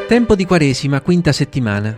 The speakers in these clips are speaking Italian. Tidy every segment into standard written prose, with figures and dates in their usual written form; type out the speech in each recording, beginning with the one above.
Tempo di Quaresima, quinta settimana.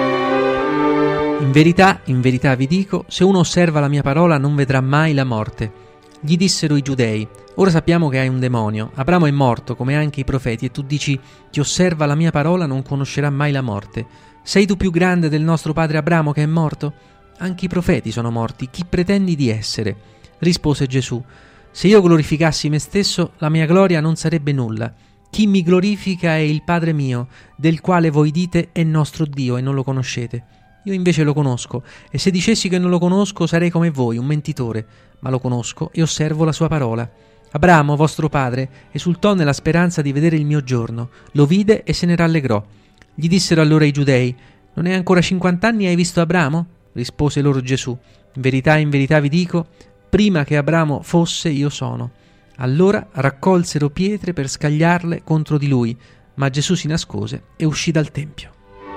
In verità vi dico, se uno osserva la mia parola non vedrà mai la morte. Gli dissero i giudei: ora sappiamo che hai un demonio, Abramo è morto come anche i profeti e tu dici: chi osserva la mia parola non conoscerà mai la morte. Sei tu più grande del nostro padre Abramo che è morto? Anche i profeti sono morti, chi pretendi di essere? Rispose Gesù: se io glorificassi me stesso, la mia gloria non sarebbe nulla. Chi mi glorifica è il Padre mio, del quale voi dite è nostro Dio e non lo conoscete. Io invece lo conosco, e se dicessi che non lo conosco sarei come voi, un mentitore, ma lo conosco e osservo la sua parola. Abramo, vostro padre, esultò nella speranza di vedere il mio giorno, lo vide e se ne rallegrò. Gli dissero allora i giudei: non è ancora 50 anni e hai visto Abramo? Rispose loro Gesù: in verità vi dico, prima che Abramo fosse io sono. Allora raccolsero pietre per scagliarle contro di lui, ma Gesù si nascose e uscì dal tempio.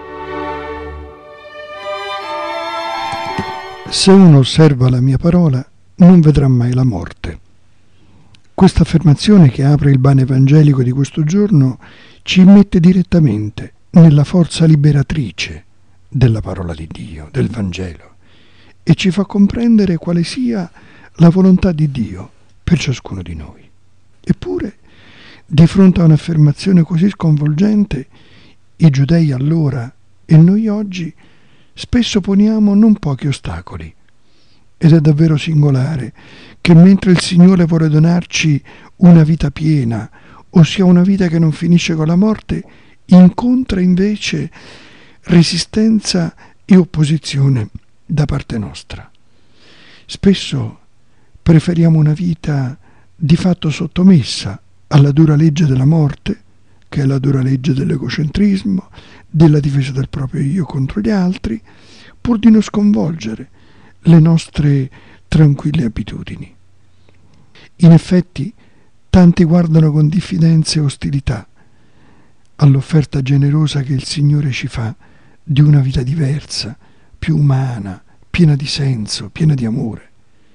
Se uno osserva la mia parola, non vedrà mai la morte. Questa affermazione, che apre il brano evangelico di questo giorno, ci immette direttamente nella forza liberatrice della parola di Dio, del Vangelo, e ci fa comprendere quale sia la volontà di Dio per ciascuno di noi. Eppure, di fronte a un'affermazione così sconvolgente, i giudei allora e noi oggi spesso poniamo non pochi ostacoli. Ed è davvero singolare che mentre il Signore vuole donarci una vita piena, ossia una vita che non finisce con la morte, incontra invece resistenza e opposizione da parte nostra. Spesso preferiamo una vita di fatto sottomessa alla dura legge della morte, che è la dura legge dell'egocentrismo, della difesa del proprio io contro gli altri, pur di non sconvolgere le nostre tranquille abitudini. In effetti, tanti guardano con diffidenza e ostilità all'offerta generosa che il Signore ci fa di una vita diversa, più umana, piena di senso, piena di amore.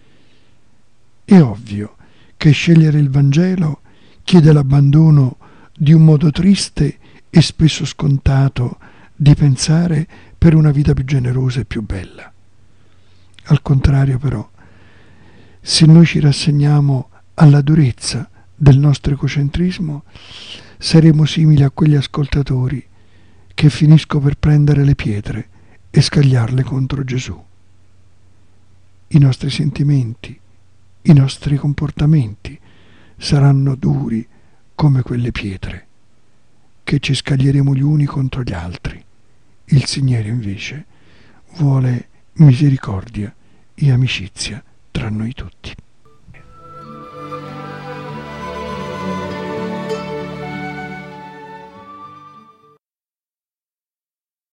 È ovvio che scegliere il Vangelo chiede l'abbandono di un modo triste e spesso scontato di pensare per una vita più generosa e più bella. Al contrario, però, se noi ci rassegniamo alla durezza del nostro egocentrismo, saremo simili a quegli ascoltatori che finiscono per prendere le pietre e scagliarle contro Gesù. I nostri sentimenti, i nostri comportamenti saranno duri come quelle pietre, che ci scaglieremo gli uni contro gli altri. Il Signore invece vuole misericordia e amicizia tra noi tutti.